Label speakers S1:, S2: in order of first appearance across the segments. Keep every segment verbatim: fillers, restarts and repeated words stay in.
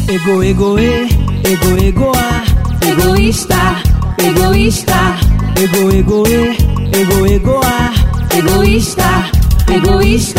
S1: Ego, ego, e, ego, egoa.
S2: Egoísta, egoísta.
S1: Ego, ego, e, ego, egoa.
S2: Egoísta, egoísta.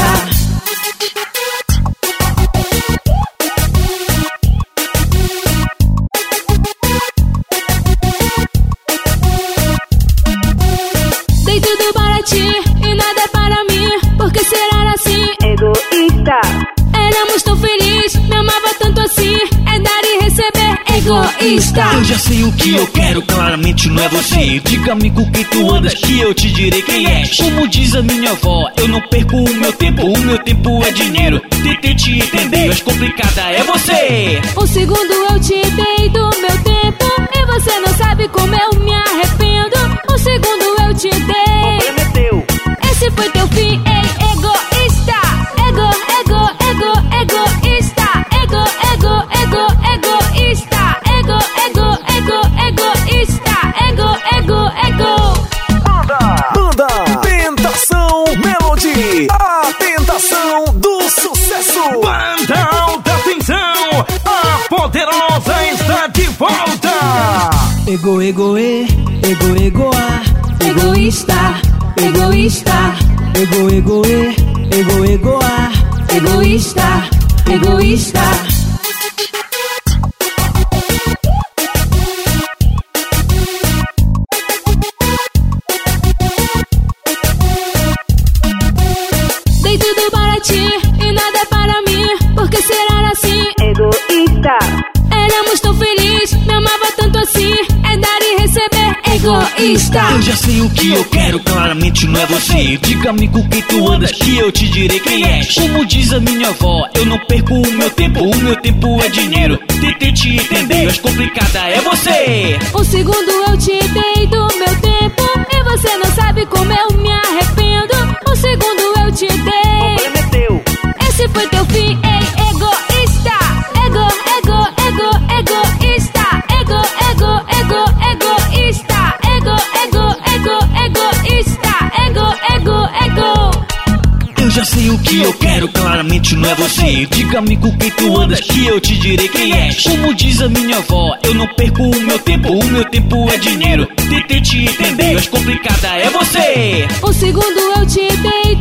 S2: Dei tudo para ti e nada para mim. Por que será assim?
S3: Egoísta.
S2: Éramos tão felizes, me amava tanto assim. É dar e receber. Egoísta.
S4: Eu já sei o que eu quero, claramente não é você. Diga-me com quem tu andas que eu te direi quem és. Como diz a minha avó, eu não perco o meu tempo. O meu tempo é dinheiro. Tentei te entender, mas complicada é você.
S2: Um segundo eu te dei do meu tempo e você não sabe como eu me arrependo. Um segundo eu te dei.
S3: Comprometeu.
S2: Esse foi teu fim, ei, egoísta. Ego, ego, ego, egoísta. Ego, ego, ego, egoísta. Ego, ego, ego, egoísta. Ego, ego, ego.
S5: Banda, Banda Tentação Melody, a tentação do sucesso.
S6: Banda Alta Tensão, a poderosa está de volta.
S1: Ego, ego, e, ego, egoa.
S2: Egoísta, egoísta.
S1: Ego, ego, e, ego, egoa.
S2: Egoísta, egoísta. Dei tudo para ti e nada para mim. Por que será assim?
S3: Egoísta.
S2: Éramos tão felizes, me amava tanto assim. É dar e receber. Egoísta.
S4: Eu já sei o que eu quero, claramente não é você. Diga-me com quem tu andas que eu te direi quem és. Como diz a minha avó, eu não perco o meu tempo. O meu tempo é dinheiro. Tentei te entender, mas complicada é você.
S2: Um segundo eu te dei do meu tempo e você não sabe como eu me arrependo. Um segundo eu te dei.
S3: Comprometeu.
S2: Esse foi teu fim, ei, egoísta. Ego, ego, ego, egoísta. Ego, ego, ego, egoísta. Ego, ego, ego, egoísta. Ego, ego, ego.
S4: Eu já sei o que eu quero, claramente não é você. Diga-me com quem tu andas que eu te direi quem és. Como diz a minha avó, eu não perco o meu tempo. O meu tempo é dinheiro. Tentei te entender, mas complicada é você.
S2: Um segundo eu te dei